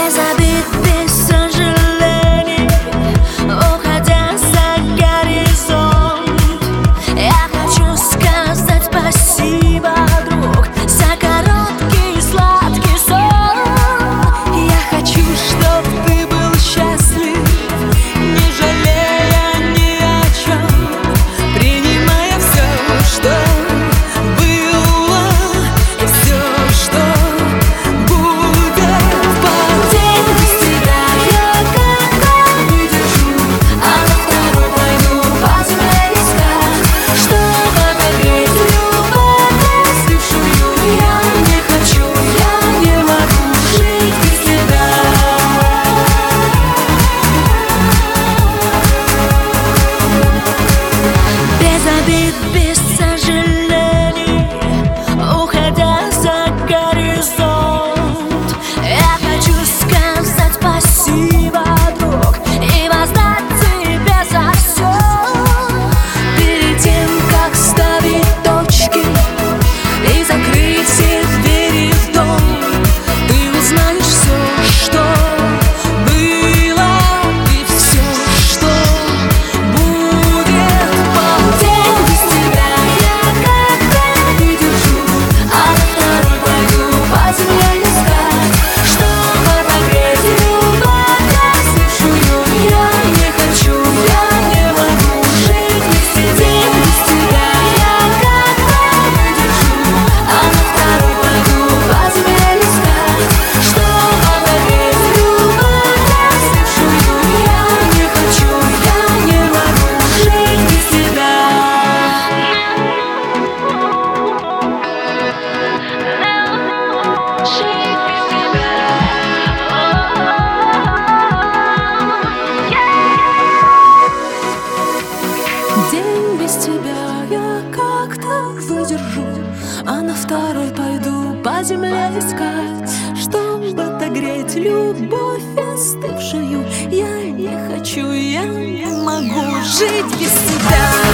без обид, без сожалений, уходя за горизонт. Я хочу сказать спасибо, друг, за короткий и сладкий сон. Я хочу, чтоб ты был счастлив, не жалея ни о чем, принимая все, что было, и все, что будет. В день без тебя я как-то выдержу, а на второй пойду по земле искать, чтобы отогреть любовь остывшую. Я не хочу, я не могу жить без тебя. Без обид, без сожалений, уходя за горизонт. Я хочу сказать спасибо, друг, и воздать тебе за все. Перед тем, как ставить точки и закрыть все двери в дом, ты узнаешь все, что было, и все, что будет. Полдень без тебя я как-то выдержу, а на второй пойду по земле искать, чтобы отогреть любовь остывшую. Я не хочу, я не могу жить без тебя. Без тебя я как-то выдержу, а на второй пойду по земле искать, чтобы отогреть любовь остывшую. Я не хочу, я не могу жить без тебя. День без тебя я как-то выдержу, а на второй пойду по земле искать, чтобы отогреть любовь остывшую. Я не хочу, я не могу жить без тебя.